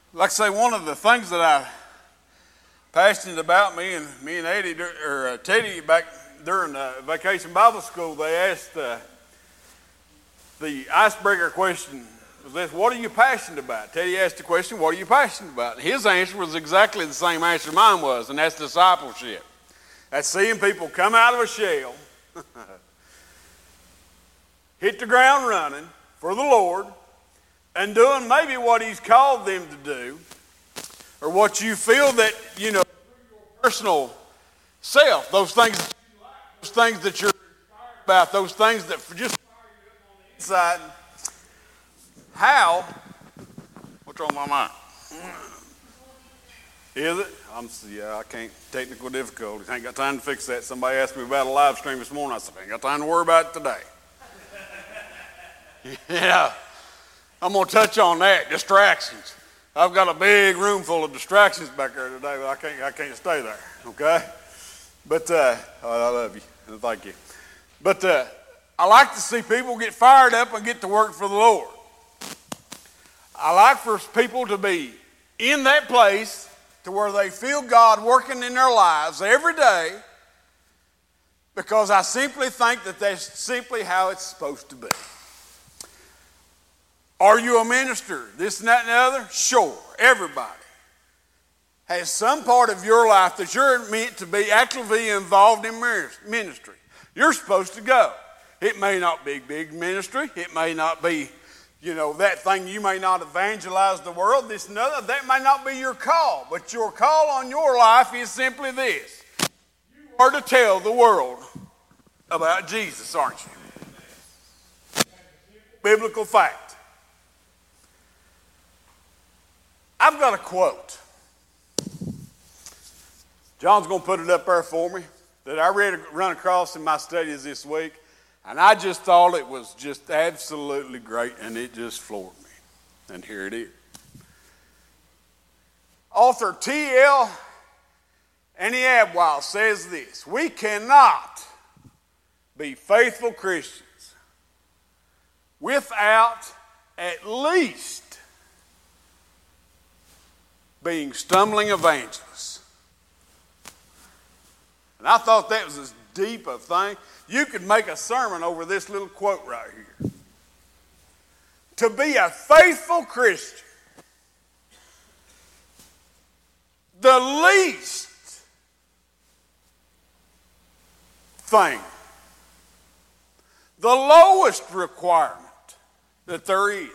Like I say, one of the things that I'm passionate about, me and Eddie, or Teddy, back during vacation Bible school, they asked the icebreaker question was this: what are you passionate about? Teddy asked the question, what are you passionate about? And his answer was exactly the same answer mine was, and that's discipleship. That's seeing people come out of a shell, hit the ground running for the Lord, and doing maybe what He's called them to do, or what you feel that, you know, your personal self, those things that you're inspired about, those things that just fire you up on the inside. How? What's on my mind? Is it? I can't. Technical difficulties. Ain't got time to fix that. Somebody asked me about a live stream this morning. I said, I ain't got time to worry about it today. Yeah. I'm going to touch on that, distractions. I've got a big room full of distractions back there today, but I can't stay there, okay? But I love you, and thank you. But I like to see people get fired up and get to work for the Lord. I like for people to be in that place to where they feel God working in their lives every day, because I simply think that that's simply how it's supposed to be. Are you a minister? This and that and the other? Sure. Everybody has some part of your life that you're meant to be actively involved in ministry. You're supposed to go. It may not be big ministry. It may not be, that thing. You may not evangelize the world, this and that. That may not be your call. But your call on your life is simply this: you are to tell the world about Jesus, aren't you? Biblical fact. I've got a quote. John's going to put it up there for me that I run across in my studies this week, and I just thought it was just absolutely great, and it just floored me. And here it is. Author T.L. Annie Abwile says this: we cannot be faithful Christians without at least being stumbling evangelists. And I thought that was as deep a thing. You could make a sermon over this little quote right here. To be a faithful Christian, the least thing, the lowest requirement that there is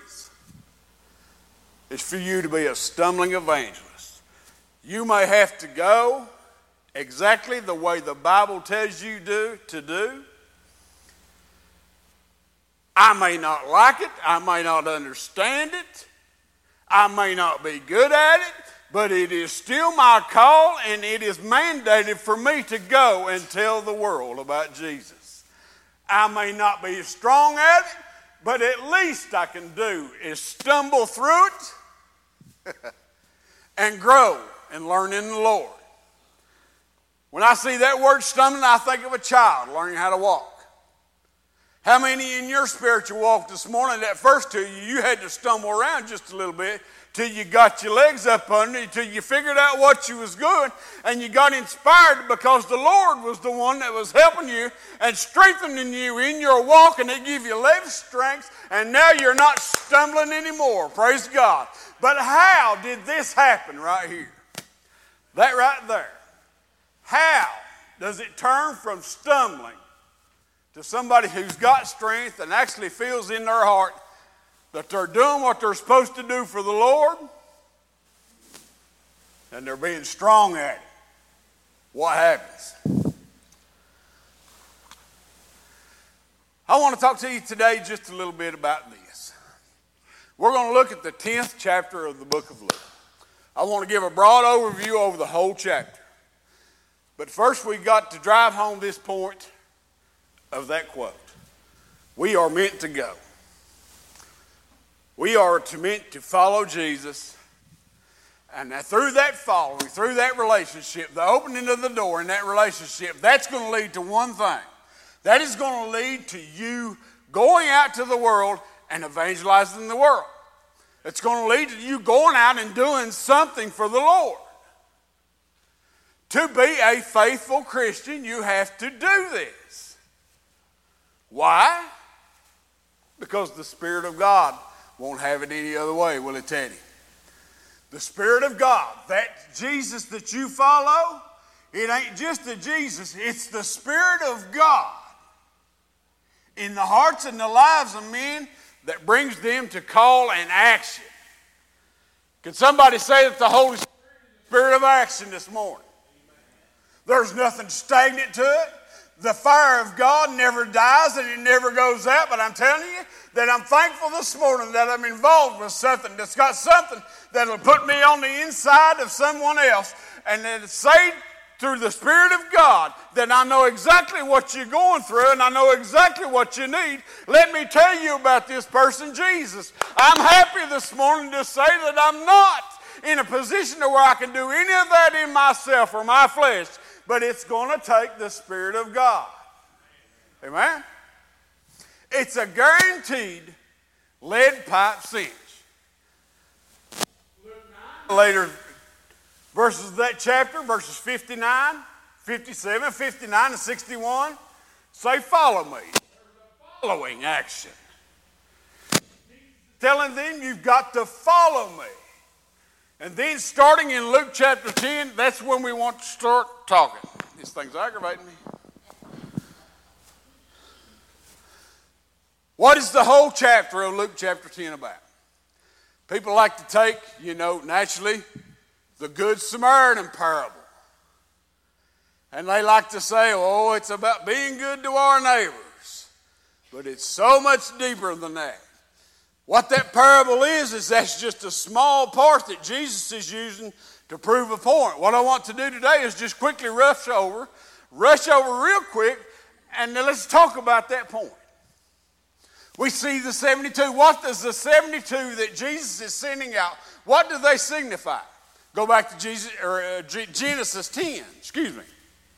for you to be a stumbling evangelist. You may have to go exactly the way the Bible tells you to do. I may not like it. I may not understand it. I may not be good at it, but it is still my call, and it is mandated for me to go and tell the world about Jesus. I may not be strong at it, but at least I can do is stumble through it and grow and learn in the Lord. When I see that word stumbling, I think of a child learning how to walk. How many in your spiritual walk this morning, that first to you had to stumble around just a little bit till you got your legs up under you, till you figured out what you was doing, and you got inspired because the Lord was the one that was helping you and strengthening you in your walk, and it gave you leg strength, and now you're not stumbling anymore. Praise God. But how did this happen right here? That right there. How does it turn from stumbling to somebody who's got strength and actually feels in their heart that they're doing what they're supposed to do for the Lord, and they're being strong at it? What happens? I want to talk to you today just a little bit about this. We're going to look at the 10th chapter of the book of Luke. I want to give a broad overview over the whole chapter. But first we've got to drive home this point of that quote. We are meant to go. We are meant to follow Jesus. And through that following, through that relationship, the opening of the door in that relationship, that's going to lead to one thing. That is going to lead to you going out to the world and evangelizing the world. It's going to lead to you going out and doing something for the Lord. To be a faithful Christian, you have to do this. Why? Because the Spirit of God won't have it any other way, will it, Teddy? The Spirit of God, that Jesus that you follow, it ain't just the Jesus, it's the Spirit of God in the hearts and the lives of men that brings them to call and action. Can somebody say that the Holy Spirit is the Spirit of action this morning? There's nothing stagnant to it. The fire of God never dies and it never goes out. But I'm telling you that I'm thankful this morning that I'm involved with something that's got something that'll put me on the inside of someone else. And that it's saved through the Spirit of God, that I know exactly what you're going through and I know exactly what you need. Let me tell you about this person, Jesus. I'm happy this morning to say that I'm not in a position to where I can do any of that in myself or my flesh, but it's going to take the Spirit of God. Amen? It's a guaranteed lead pipe cinch. Later verses of that chapter, verses 59, 57, 59, and 61, say, follow me. Following action. Telling them you've got to follow me. And then starting in Luke chapter 10, that's when we want to start talking. This thing's aggravating me. What is the whole chapter of Luke chapter 10 about? People like to take, naturally, the Good Samaritan parable. And they like to say, oh, it's about being good to our neighbors. But it's so much deeper than that. What that parable is that's just a small part that Jesus is using to prove a point. What I want to do today is just quickly rush over real quick, and then let's talk about that point. We see the 72. What does the 72 that Jesus is sending out, what do they signify? Go back to Genesis 10, excuse me.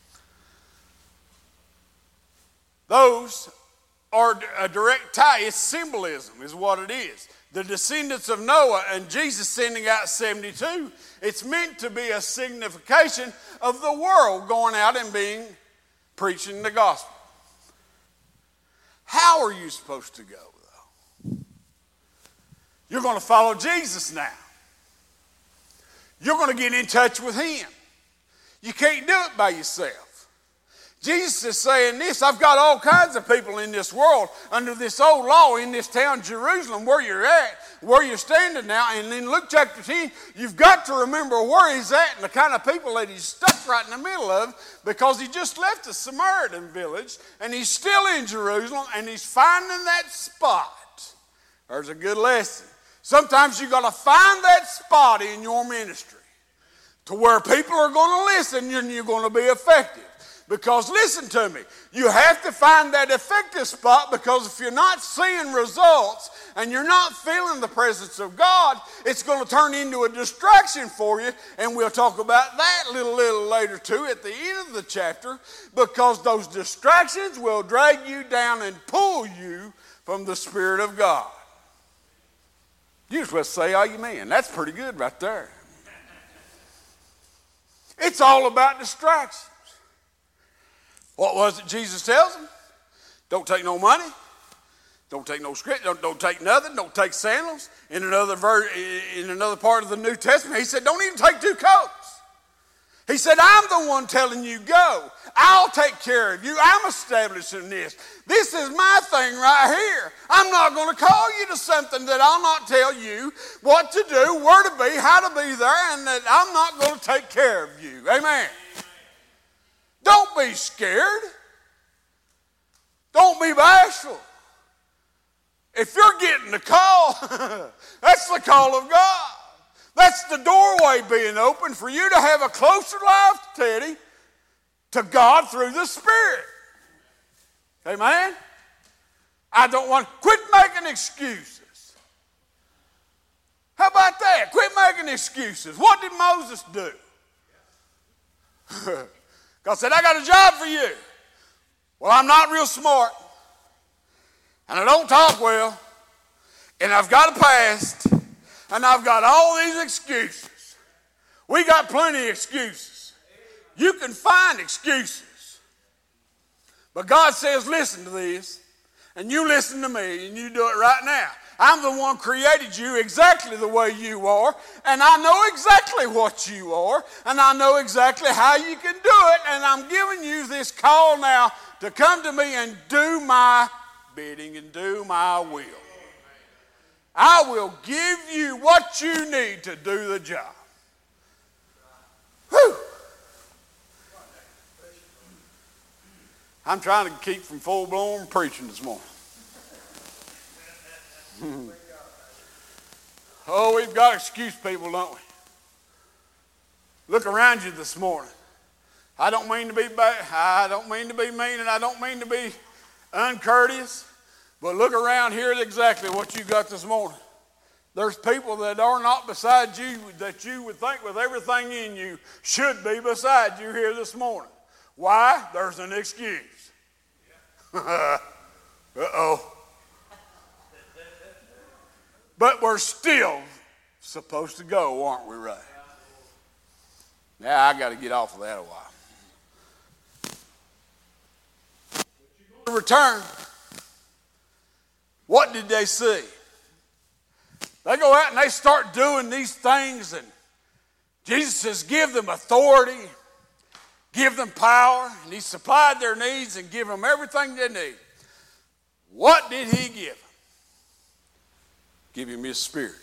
Those are a direct tie. It's symbolism is what it is. The descendants of Noah and Jesus sending out 72, it's meant to be a signification of the world going out and preaching the gospel. How are you supposed to go, though? You're going to follow Jesus now. You're going to get in touch with him. You can't do it by yourself. Jesus is saying this, I've got all kinds of people in this world under this old law in this town, Jerusalem, where you're at, where you're standing now. And in Luke chapter 10, you've got to remember where he's at and the kind of people that he's stuck right in the middle of, because he just left the Samaritan village and he's still in Jerusalem and he's finding that spot. There's a good lesson. Sometimes you've got to find that spot in your ministry to where people are going to listen and you're going to be effective. Because listen to me, you have to find that effective spot, because if you're not seeing results and you're not feeling the presence of God, it's going to turn into a distraction for you. And we'll talk about that a little later too at the end of the chapter, because those distractions will drag you down and pull you from the Spirit of God. You just want to say amen. That's pretty good right there. It's all about distractions. What was it Jesus tells them? Don't take no money. Don't take no script. Don't take nothing. Don't take sandals. In another part of the New Testament, he said, don't even take two coats. He said, I'm the one telling you go. I'll take care of you. I'm establishing this. This is my thing right here. I'm not going to call you to something that I'll not tell you what to do, where to be, how to be there, and that I'm not going to take care of you. Amen. Don't be scared. Don't be bashful. If you're getting the call, that's the call of God. That's the doorway being open for you to have a closer life, Teddy, to God through the Spirit. Amen? Quit making excuses. How about that? Quit making excuses. What did Moses do? God said, I got a job for you. Well, I'm not real smart, and I don't talk well, and I've got a past, And I've got all these excuses. We got plenty of excuses. You can find excuses. But God says, listen to this, and you listen to me, and you do it right now. I'm the one created you exactly the way you are, and I know exactly what you are, and I know exactly how you can do it, and I'm giving you this call now to come to me and do my bidding and do my will. I will give you what you need to do the job. Whew. I'm trying to keep from full-blown preaching this morning. Oh, we've got excuse people, don't we? Look around you this morning. I don't mean to be bad. I don't mean to be mean, and I don't mean to be uncourteous. But look around here at exactly what you got this morning. There's people that are not beside you that you would think with everything in you should be beside you here this morning. Why? There's an excuse. Uh-oh. But we're still supposed to go, aren't we, right? Now, I got to get off of that a while. Return. What did they see? They go out and they start doing these things, and Jesus says, give them authority, give them power, and he supplied their needs and give them everything they need. What did he give them? Give him his spirit.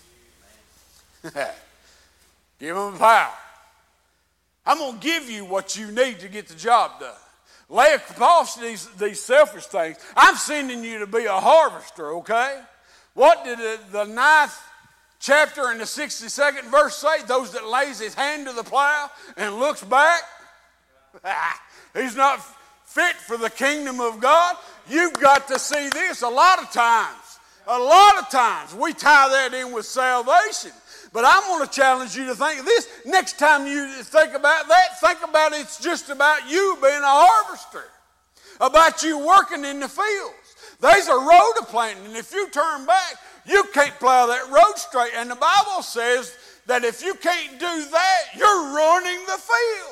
Give him power. I'm going to give you what you need to get the job done. Lay off these selfish things. I'm sending you to be a harvester, okay? What did the 9th chapter and the 62nd verse say? Those that lays his hand to the plow and looks back, he's not fit for the kingdom of God. You've got to see this. A lot of times we tie that in with salvation. But I'm going to challenge you to think of this. Next time you think about that, think about it's just about you being a harvester, about you working in the fields. There's a road to planting, and if you turn back, you can't plow that road straight. And the Bible says that if you can't do that, you're ruining the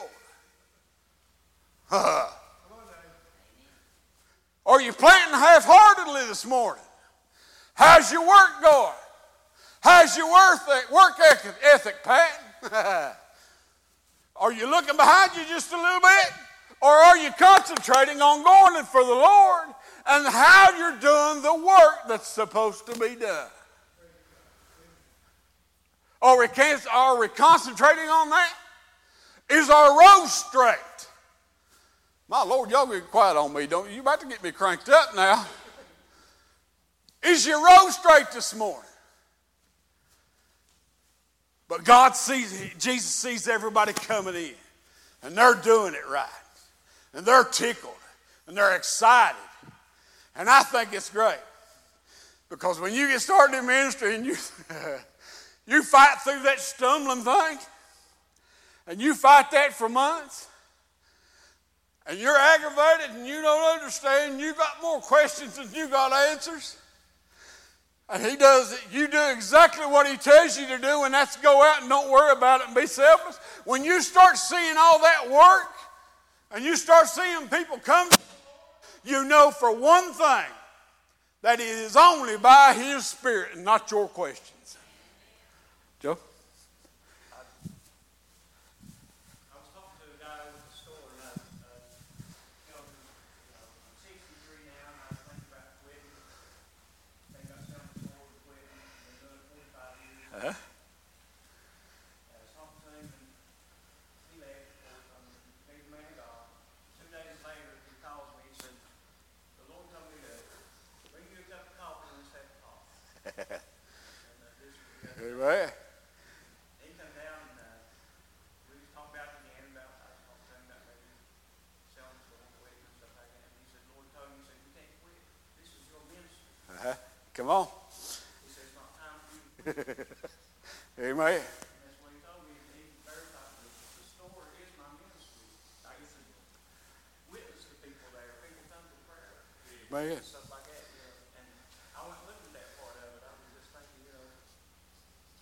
field. Are you planting half-heartedly this morning? How's your work going? How's your work ethic, Pat? Are you looking behind you just a little bit? Or are you concentrating on going for the Lord and how you're doing the work that's supposed to be done? Are we concentrating on that? Is our road straight? My Lord, y'all get quiet on me, don't you? You're about to get me cranked up now. Is your road straight this morning? But Jesus sees everybody coming in, and they're doing it right, and they're tickled, and they're excited. And I think it's great, because when you get started in ministry and you fight through that stumbling thing, and you fight that for months, and you're aggravated and you don't understand, and you got more questions than you got answers. And you do exactly what he tells you to do, and that's go out and don't worry about it and be selfish. When you start seeing all that work, and you start seeing people come, you know for one thing, that it is only by his Spirit and not your questions. Joe? Amen. He come down and we was talking about it again about maybe selling and quitting and stuff like that. And he said, Lord told me, he said, you can't quit. This is your ministry. Come on. He said, it's not time for you to quit. Amen. And that's what he told me. He verified the store is my ministry. I used to witness to people there. People come to prayer. Man. Stuff like that. And I went looking at that part of it. I was just thinking,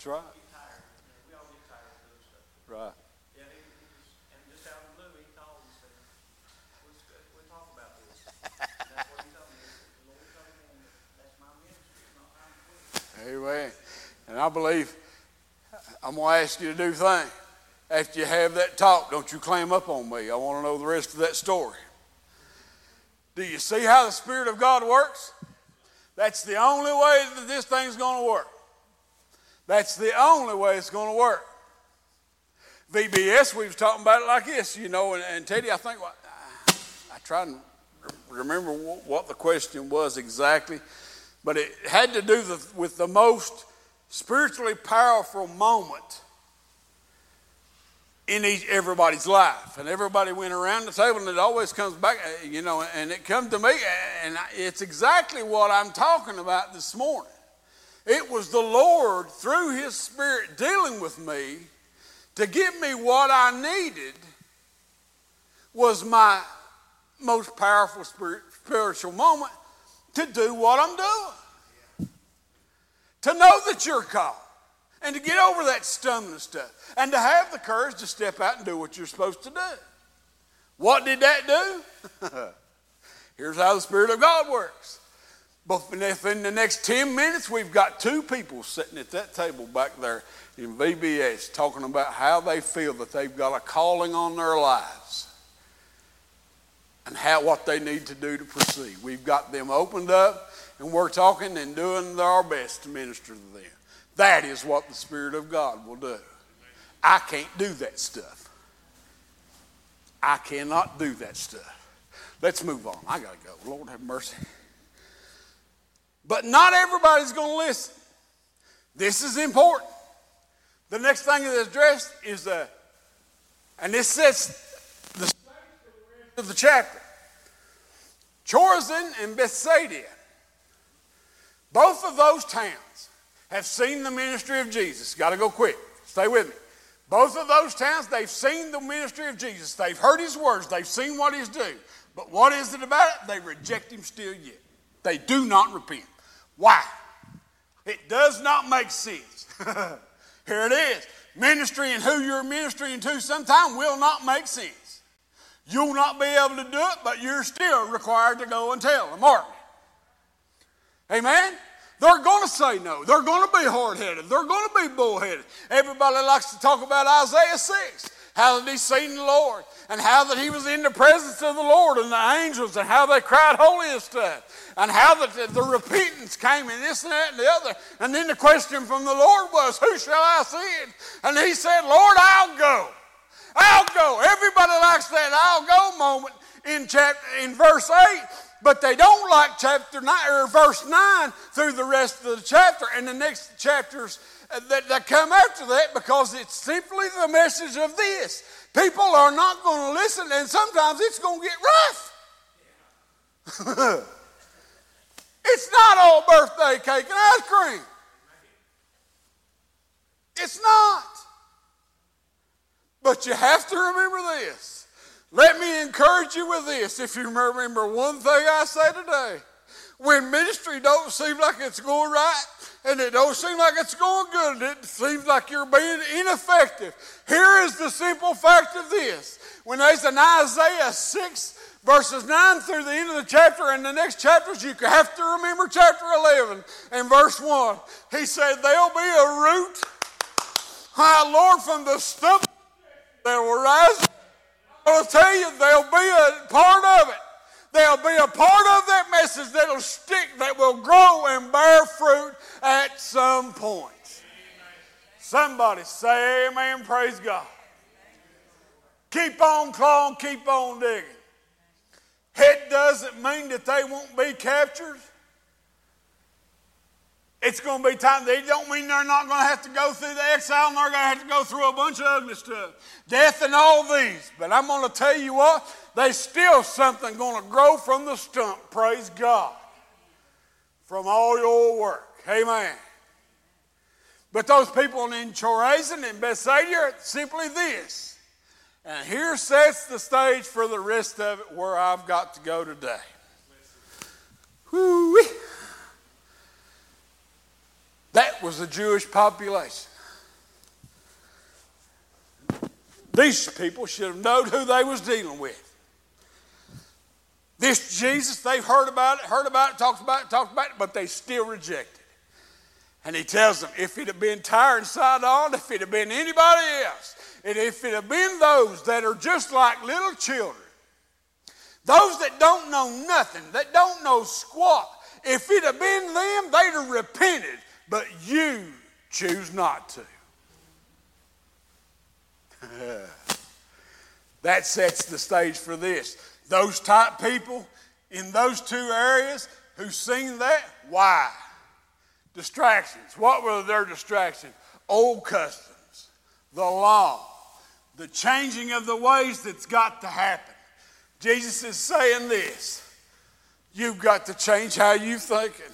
That's right. get tired. We all get tired of doing stuff. Right. Yeah, and just out of the blue, he called and said, we'll talk about this. And that's what he told me. The Lord told me, that's my ministry. It's not time to quit. Amen. And I believe I'm going to ask you to do things. After you have that talk, don't you clam up on me. I want to know the rest of that story. Do you see how the Spirit of God works? That's the only way that this thing's going to work. That's the only way it's going to work. VBS, we was talking about it like this, and Teddy, I think, I try and remember what the question was exactly, but it had to do with the most spiritually powerful moment in everybody's life. And everybody went around the table, and it always comes back, and it comes to me, and it's exactly what I'm talking about this morning. It was the Lord, through His Spirit, dealing with me to give me what I needed was my most powerful spiritual moment to do what I'm doing. To know that you're called. And to get over that stumbling stuff. And to have the courage to step out and do what you're supposed to do. What did that do? Here's how the Spirit of God works. But within the next 10 minutes, we've got 2 people sitting at that table back there in VBS talking about how they feel that they've got a calling on their lives. And what they need to do to proceed. We've got them opened up, and we're talking and doing our best to minister to them. That is what the Spirit of God will do. I can't do that stuff. I cannot do that stuff. Let's move on. I got to go. Lord have mercy. But not everybody's going to listen. This is important. The next thing that is addressed is and this sets the stage for the rest of the chapter. Chorazin and Bethsaida. Both of those towns have seen the ministry of Jesus. Got to go quick. Stay with me. Both of those towns, they've seen the ministry of Jesus. They've heard His words. They've seen what He's doing. But what is it about it? They reject Him still yet. They do not repent. Why? It does not make sense. Here it is. Ministry and who you're ministering to sometimes will not make sense. You'll not be able to do it, but you're still required to go and tell them, aren't you? Amen? They're going to say no. They're going to be hard-headed. They're going to be bullheaded. Everybody likes to talk about Isaiah 6, how that he's seen the Lord, and how that he was in the presence of the Lord and the angels, and how they cried holy and stuff, and how that the repentance came, and this and that and the other. And then the question from the Lord was, who shall I send? And he said, Lord, I'll go. I'll go. Everybody likes that I'll go moment in verse 8. But they don't like chapter 9 or verse 9 through the rest of the chapter and the next chapters that come after that, because it's simply the message of this. People are not going to listen, and sometimes it's going to get rough. It's not all birthday cake and ice cream. It's not. But you have to remember this. Let me encourage you with this. If you remember one thing I say today, when ministry don't seem like it's going right, and it don't seem like it's going good, and it seems like you're being ineffective, here is the simple fact of this. When there's in Isaiah 6, verses 9 through the end of the chapter, and the next chapters, you have to remember chapter 11 and verse 1. He said, there'll be a root, Lord, from the stump that will rise. I'll tell you, there'll be a part of it. There'll be a part of that message that'll stick, that will grow and bear fruit at some point. Somebody say amen, praise God. Keep on clawing, keep on digging. It doesn't mean that they won't be captured. It's going to be time. They don't mean they're not going to have to go through the exile, and they're going to have to go through a bunch of ugly stuff. Death and all these. But I'm going to tell you what, there's still something going to grow from the stump, praise God, from all your work. Amen. But those people in Chorazin and Bethsaida are simply this. And here sets the stage for the rest of it where I've got to go today. Whoo-wee. That was the Jewish population. These people should have known who they was dealing with. This Jesus, they've heard about it, talked about it, but they still reject it. And he tells them, if it had been Tyre and Sidon, if it had been anybody else, and if it had been those that are just like little children, those that don't know nothing, that don't know squat, if it had been them, they'd have repented, but you choose not to. That sets the stage for this. Those type people in those two areas who seen that, why? Distractions. What were their distractions? Old customs, the law, the changing of the ways that's got to happen. Jesus is saying this. You've got to change how you're thinking.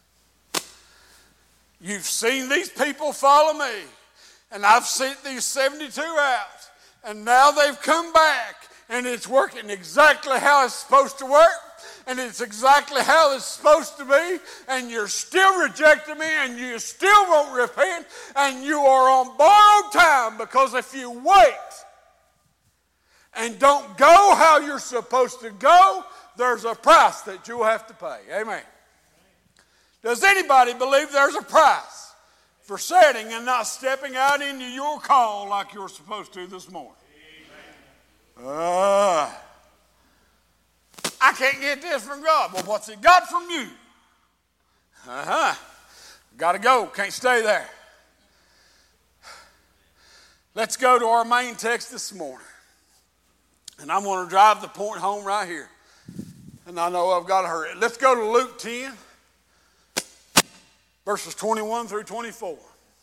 You've seen these people follow me, and I've sent these 72 out, and now they've come back, and it's working exactly how it's supposed to work, and it's exactly how it's supposed to be, and you're still rejecting me, and you still won't repent, and you are on borrowed time, because if you wait and don't go how you're supposed to go, there's a price that you'll have to pay. Amen. Does anybody believe there's a price for setting and not stepping out into your call like you're supposed to this morning? I can't get this from God. Well, what's it got from you? Got to go. Can't stay there. Let's go to our main text this morning. And I'm going to drive the point home right here. And I know I've got to hurry. Let's go to Luke 10, verses 21 through 24.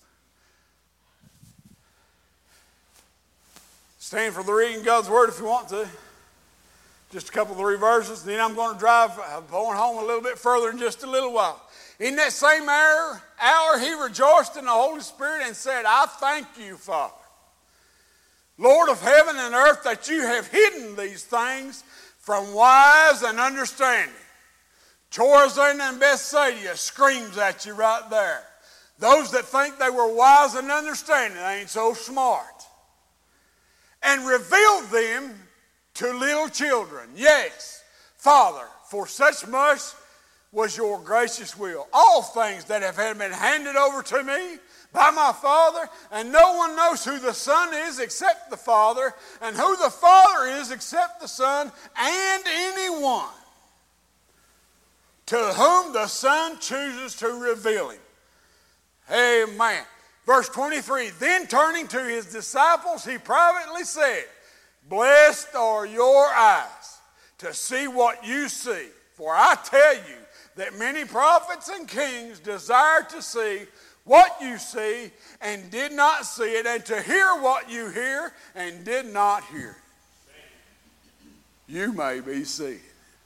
Stand for the reading of God's Word if you want to. Just a couple of 3 verses. Then I'm going to drive going home a little bit further in just a little while. In that same hour he rejoiced in the Holy Spirit and said, I thank you, Father, Lord of heaven and earth, that you have hidden these things from wise and understanding. Chorazin and Bethsaida screams at you right there. Those that think they were wise and understanding ain't so smart. And revealed them to little children. Yes, Father, for such much was your gracious will. All things that have been handed over to me by my Father, and no one knows who the Son is except the Father, and who the Father is except the Son, and anyone to whom the Son chooses to reveal him. Amen. Verse 23, then turning to his disciples, he privately said, blessed are your eyes to see what you see. For I tell you that many prophets and kings desire to see what you see and did not see it, and to hear what you hear and did not hear it. You may be seated.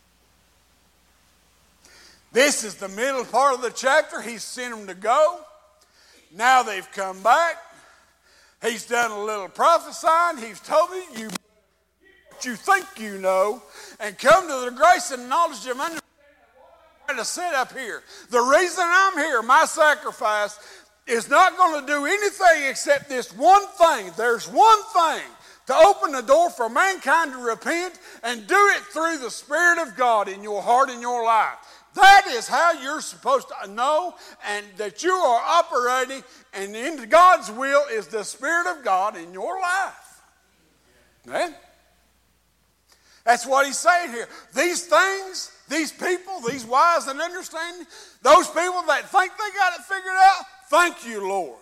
This is the middle part of the chapter. He's sent them to go. Now they've come back. He's done a little prophesying. He's told me what you think you know, and come to the grace and knowledge of understanding of what I'm trying to set up here. The reason I'm here, my sacrifice, is not going to do anything except this one thing. There's one thing: to open the door for mankind to repent, and do it through the Spirit of God in your heart and your life. That is how you're supposed to know, and that you are operating, and into God's will is the Spirit of God in your life. Amen? That's what he's saying here. These things, these people, these wise and understanding, those people that think they got it figured out, thank you, Lord,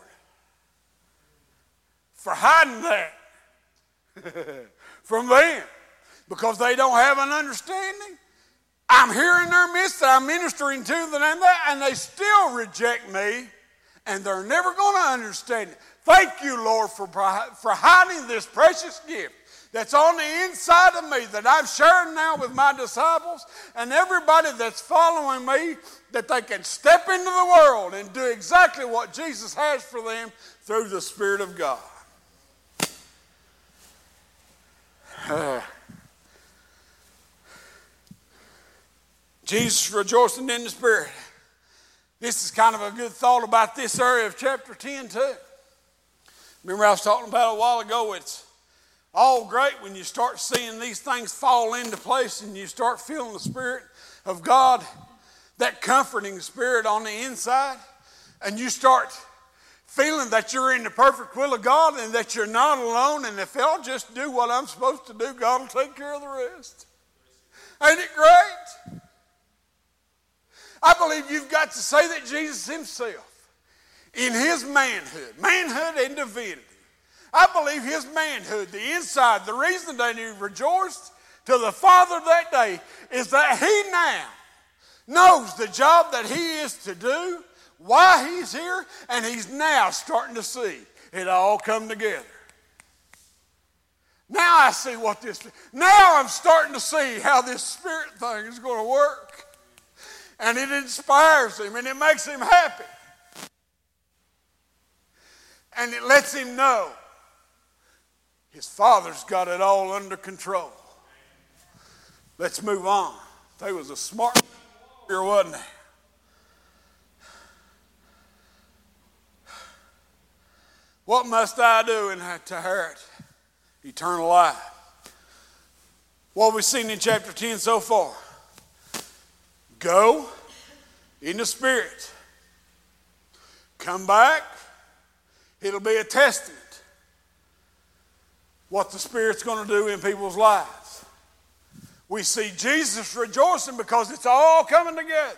for hiding that from them, because they don't have an understanding. I'm here in their midst, I'm ministering to them, and they still reject me, and they're never going to understand it. Thank you, Lord, for hiding this precious gift that's on the inside of me, that I'm sharing now with my disciples and everybody that's following me, that they can step into the world and do exactly what Jesus has for them through the Spirit of God. Jesus rejoicing in the Spirit. This is kind of a good thought about this area of chapter 10 too. Remember I was talking about a while ago, it's all great when you start seeing these things fall into place and you start feeling the Spirit of God, that comforting Spirit on the inside, and you start feeling that you're in the perfect will of God and that you're not alone, and if I'll just do what I'm supposed to do, God will take care of the rest. Ain't it great? I believe you've got to say that Jesus himself, in his manhood and divinity, I believe his manhood, the inside, the reason that he rejoiced to the Father that day is that he now knows the job that he is to do, why he's here, and he's now starting to see it all come together. Now I see now I'm starting to see how this Spirit thing is going to work. And it inspires him and it makes him happy. And it lets him know his Father's got it all under control. Let's move on. They was a smart warrior, wasn't they? What must I do to inherit eternal life? What we've seen in chapter 10 so far. Go in the Spirit. Come back. It'll be a testament what the Spirit's going to do in people's lives. We see Jesus rejoicing because it's all coming together.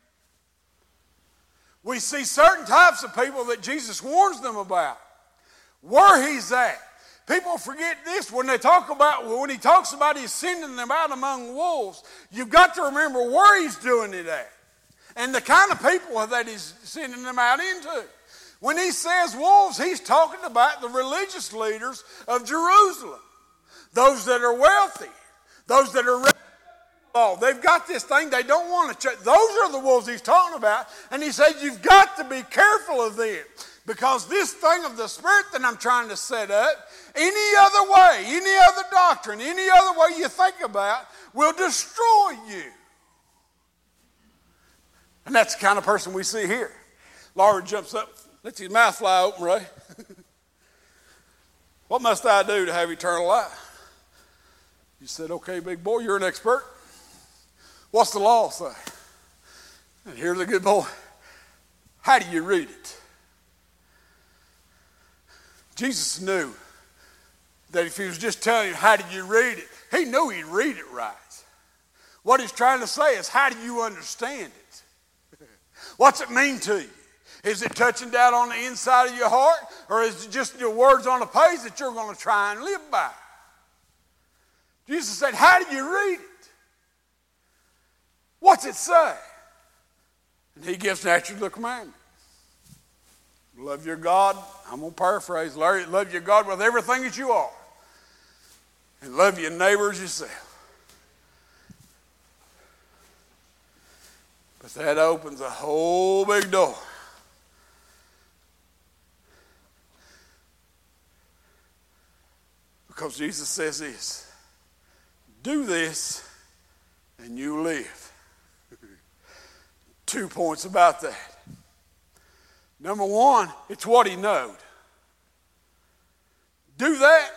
We see certain types of people that Jesus warns them about. Where he's at. People forget this when he talks about he's sending them out among wolves. You've got to remember where he's doing it at and the kind of people that he's sending them out into. When he says wolves, he's talking about the religious leaders of Jerusalem. Those that are wealthy, those that are they've got this thing they don't want to check. Those are the wolves he's talking about. And he said you've got to be careful of them. Because this thing of the Spirit that I'm trying to set up, any other way, any other doctrine, any other way you think about will destroy you. And that's the kind of person we see here. Lord jumps up, lets his mouth fly open, Ray. What must I do to have eternal life? You said, okay, big boy, you're an expert. What's the law say? And here's a good boy. How do you read it? Jesus knew that if he was just telling you how did you read it, he knew he'd read it right. What he's trying to say is how do you understand it? What's it mean to you? Is it touching down on the inside of your heart, or is it just your words on a page that you're going to try and live by? Jesus said, how do you read it? What's it say? And he gives naturally the commandment. Love your God, I'm going to paraphrase, love your God with everything that you are. And love your neighbor as yourself. But that opens a whole big door. Because Jesus says this, do this and you live. 2 points about that. Number one, it's what he knowed. Do that.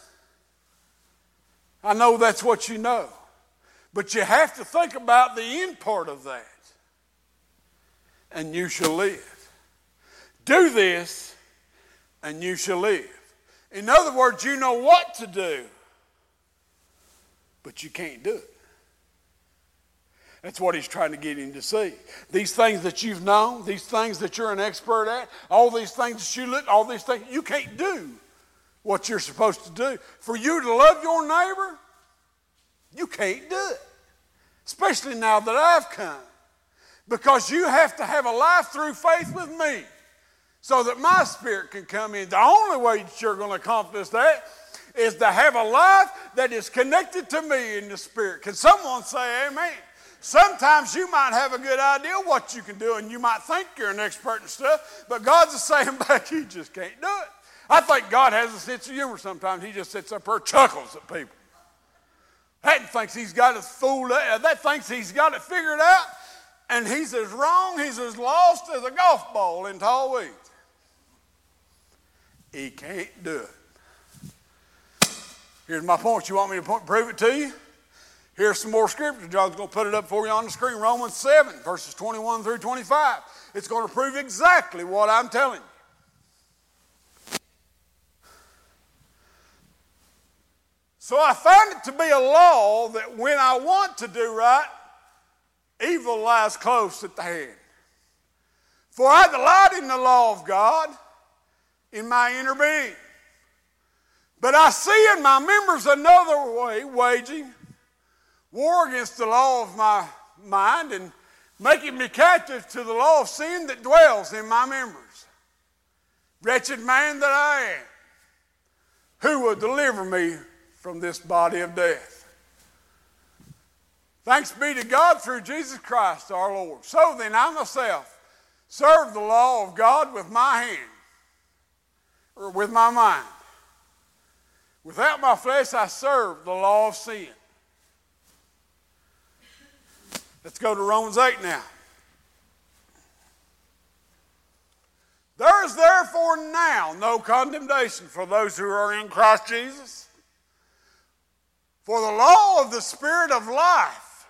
I know that's what you know. But you have to think about the end part of that. And you shall live. Do this and you shall live. In other words, you know what to do, but you can't do it. That's what he's trying to get him to see. These things that you've known, these things that you're an expert at, all these things that you look, all these things, you can't do what you're supposed to do. For you to love your neighbor, you can't do it. Especially now that I've come. Because you have to have a life through faith with me so that my Spirit can come in. The only way that you're going to accomplish that is to have a life that is connected to me in the Spirit. Can someone say amen? Sometimes you might have a good idea what you can do, and you might think you're an expert in stuff, but God's just saying back, you just can't do it. I think God has a sense of humor sometimes. He just sits up there and chuckles at people. That thinks he's got it fooled out. That thinks he's got it figured out, and he's as wrong, he's as lost as a golf ball in tall weeds. He can't do it. Here's my point. You want me to prove it to you? Here's some more scripture. John's going to put it up for you on the screen. Romans 7, verses 21 through 25. It's going to prove exactly what I'm telling you. So I find it to be a law that when I want to do right, evil lies close at the hand. For I delight in the law of God in my inner being. But I see in my members another way, waging war against the law of my mind and making me captive to the law of sin that dwells in my members. Wretched man that I am, who will deliver me from this body of death? Thanks be to God through Jesus Christ our Lord. So then I myself serve the law of God with my hand, or with my mind. Without my flesh I serve the law of sin. Let's go to Romans 8 now. There is therefore now no condemnation for those who are in Christ Jesus. For the law of the Spirit of life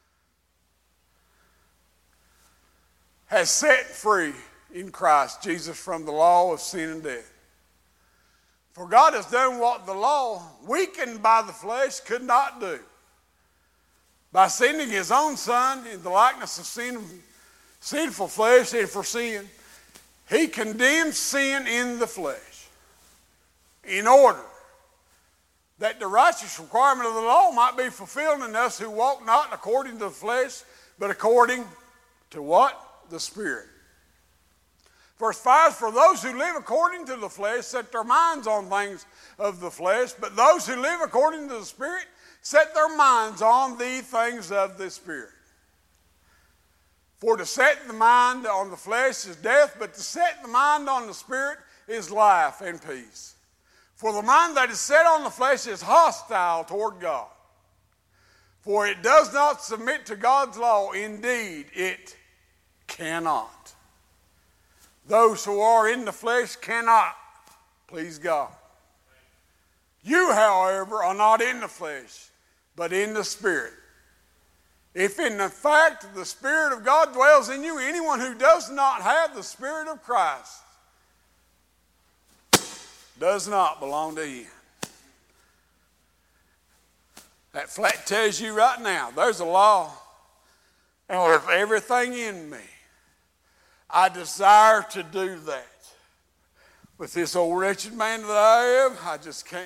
has set free in Christ Jesus from the law of sin and death. For God has done what the law, weakened by the flesh, could not do. By sending his own Son in the likeness of sinful flesh and for sin, he condemned sin in the flesh in order that the righteous requirement of the law might be fulfilled in us who walk not according to the flesh, but according to what? The Spirit. Verse 5, for those who live according to the flesh set their minds on things of the flesh, but those who live according to the Spirit set their minds on the things of the Spirit. For to set the mind on the flesh is death, but to set the mind on the Spirit is life and peace. For the mind that is set on the flesh is hostile toward God. For it does not submit to God's law. Indeed, it cannot. Those who are in the flesh cannot please God. You, however, are not in the flesh, but in the Spirit. If in the fact the Spirit of God dwells in you, anyone who does not have the Spirit of Christ does not belong to him. That flat tells you right now, there's a law, and with everything in me, I desire to do that. With this old wretched man that I am, I just can't.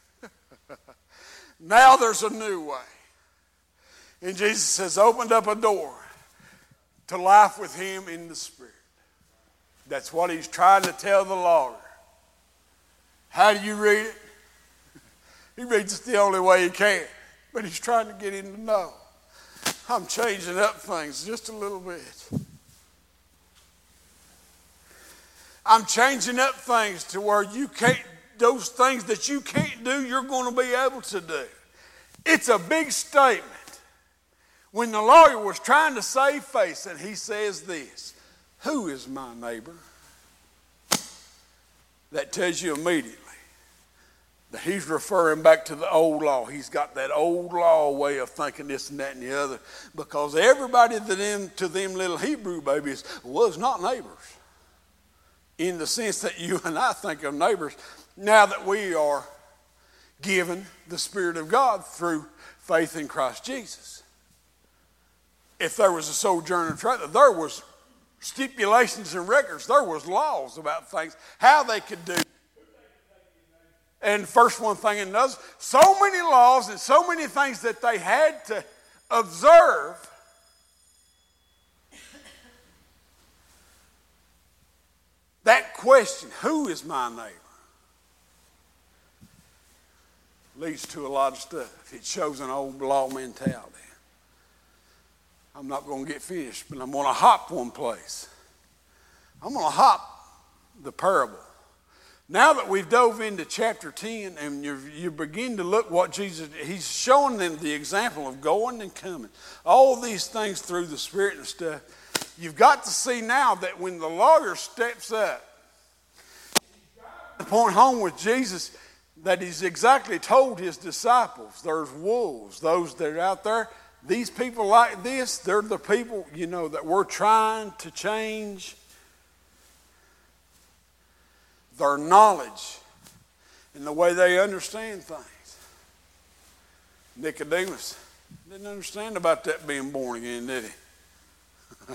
Now there's a new way. And Jesus has opened up a door to life with him in the Spirit. That's what he's trying to tell the lawyer. How do you read it? He reads it the only way he can. But he's trying to get him to know. I'm changing up things just a little bit. I'm changing up things to where you can't, those things that you can't do, you're going to be able to do. It's a big statement. When the lawyer was trying to save face, and he says this, who is my neighbor? That tells you immediately that he's referring back to the old law. He's got that old law way of thinking this and that and the other, because everybody to them little Hebrew babies was not neighbors in the sense that you and I think of neighbors now that we are given the Spirit of God through faith in Christ Jesus. If there was a sojourner traveler, there was stipulations and records. There was laws about things, how they could do. And first one thing in those, so many laws and so many things that they had to observe. That question, who is my neighbor, leads to a lot of stuff. It shows an old law mentality. I'm not going to get finished, but I'm going to hop one place. I'm going to hop the parable. Now that we've dove into chapter 10 and you begin to look what Jesus, he's showing them the example of going and coming. All these things through the Spirit and stuff. You've got to see now that when the lawyer steps up, to point home with Jesus, that he's exactly told his disciples, there's wolves, those that are out there. These people like this, they're the people, that we're trying to change their knowledge and the way they understand things. Nicodemus didn't understand about that being born again, did he?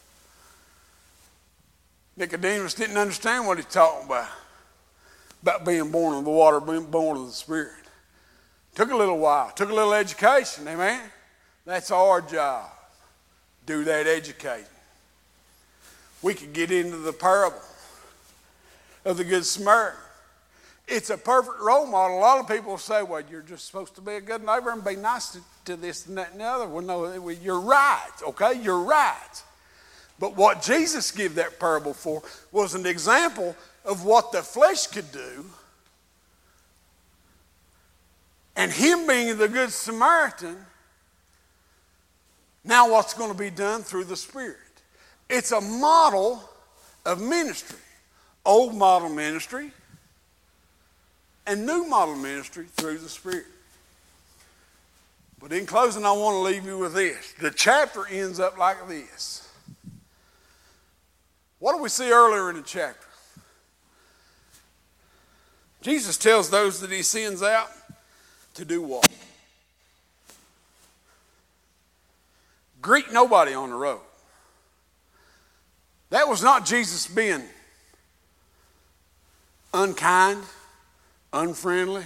Nicodemus didn't understand what he's talking about being born of the water, being born of the Spirit. Took a little while, took a little education, amen? That's our job. Do that educating. We could get into the parable of the Good Samaritan. It's a perfect role model. A lot of people say, well, you're just supposed to be a good neighbor and be nice to this and that and the other. Well, no, you're right, okay? You're right. But what Jesus gave that parable for was an example of what the flesh could do. And him being the Good Samaritan, now what's going to be done through the Spirit? It's a model of ministry. Old model ministry and new model ministry through the Spirit. But in closing, I want to leave you with this. The chapter ends up like this. What do we see earlier in the chapter? Jesus tells those that he sends out to do what? Greet nobody on the road. That was not Jesus being unkind, unfriendly.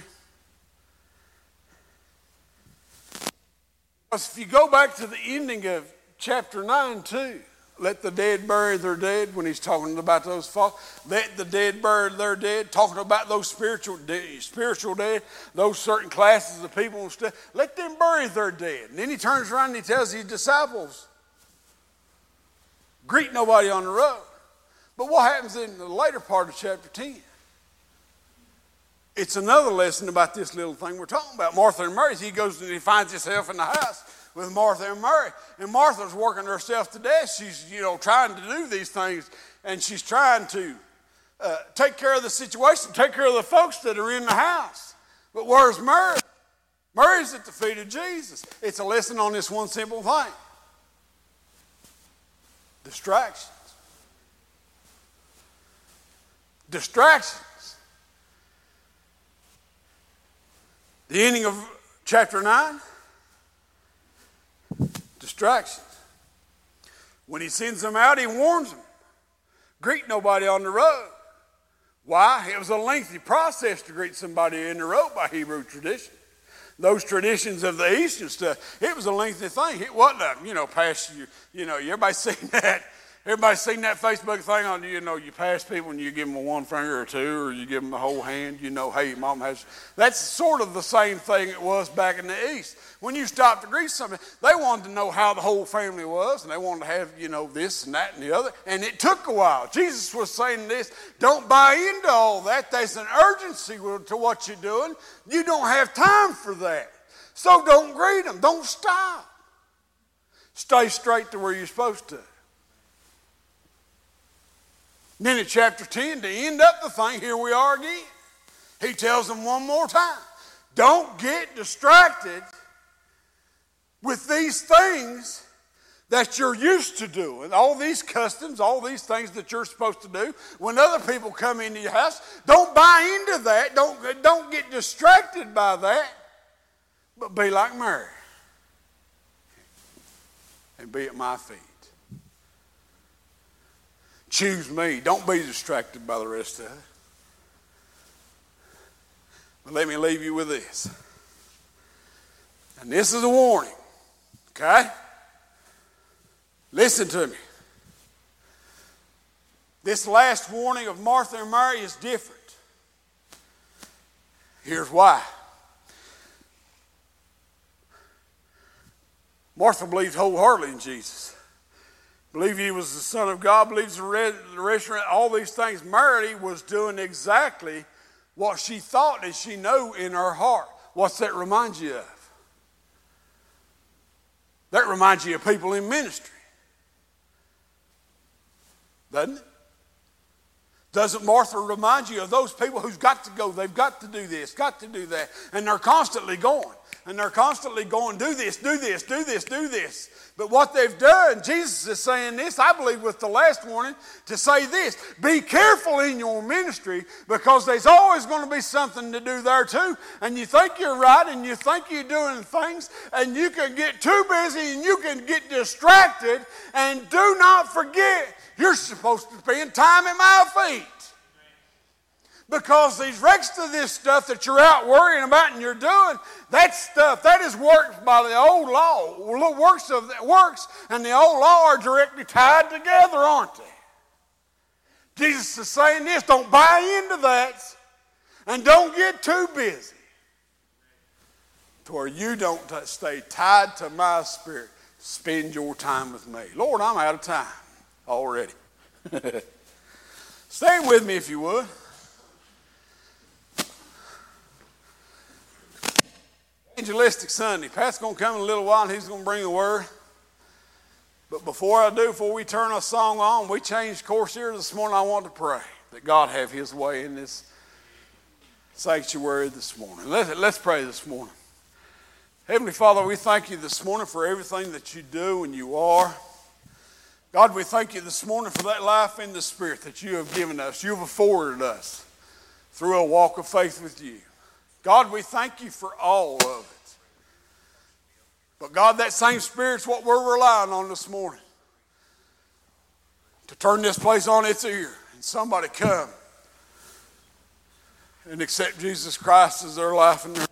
Because if you go back to the ending of chapter 9 too, let the dead bury their dead, when he's talking about those folks. Let the dead bury their dead, talking about those spiritual dead, those certain classes of people and stuff. Let them bury their dead. And then he turns around and he tells his disciples, greet nobody on the road. But what happens in the later part of chapter 10? It's another lesson about this little thing we're talking about. Martha and Mary, he goes and he finds himself in the house with Martha and Mary. And Martha's working herself to death. She's, trying to do these things. And she's trying to take care of the situation, take care of the folks that are in the house. But where's Mary? Mary's at the feet of Jesus. It's a lesson on this one simple thing. Distractions. Distractions. The ending of chapter 9, distractions. When he sends them out, he warns them. Greet nobody on the road. Why? It was a lengthy process to greet somebody in the road by Hebrew tradition. Those traditions of the East and stuff, it was a lengthy thing. It wasn't past everybody's seen that. Everybody's seen that Facebook thing on, you pass people and you give them a one finger or two, or you give them the whole hand, hey, mom has. That's sort of the same thing it was back in the East. When you stopped to greet somebody, they wanted to know how the whole family was, and they wanted to have, this and that and the other, and it took a while. Jesus was saying this, don't buy into all that. There's an urgency to what you're doing. You don't have time for that. So don't greet them. Don't stop. Stay straight to where you're supposed to. Then in chapter 10, to end up the thing, here we are again. He tells them one more time, don't get distracted with these things that you're used to doing, all these customs, all these things that you're supposed to do. When other people come into your house, don't buy into that. Don't get distracted by that, but be like Mary and be at my feet. Choose me. Don't be distracted by the rest of it. But let me leave you with this. And this is a warning. Okay? Listen to me. This last warning of Martha and Mary is different. Here's why. Martha believed wholeheartedly in Jesus. Believed he was the Son of God, believes the resurrection, all these things. Mary was doing exactly what she thought and she knew in her heart. What's that remind you of? That reminds you of people in ministry. Doesn't it? Doesn't Martha remind you of those people who's got to go? They've got to do this, got to do that. And they're constantly going. And they're constantly going, do this, do this, do this, do this. But what they've done, Jesus is saying this, I believe with the last warning, to say this. Be careful in your ministry, because there's always going to be something to do there too. And you think you're right and you think you're doing things, and you can get too busy and you can get distracted. And do not forget, you're supposed to spend time at my feet. Because these rest of this stuff that you're out worrying about and you're doing, that stuff, that is worked by the old law. Works and the old law are directly tied together, aren't they? Jesus is saying this, don't buy into that, and don't get too busy to where you don't stay tied to my spirit. Spend your time with me. Lord, I'm out of time already. Stand with me if you would. Evangelistic Sunday. Pat's going to come in a little while and he's going to bring the word. But before we turn our song on, we changed course here this morning. I want to pray that God have his way in this sanctuary this morning. Let's pray this morning. Heavenly Father, we thank you this morning for everything that you do and you are. God, we thank you this morning for that life in the Spirit that you have given us. You have afforded us through a walk of faith with you. God, we thank you for all of it. But God, that same Spirit's what we're relying on this morning. To turn this place on its ear and somebody come and accept Jesus Christ as their life and their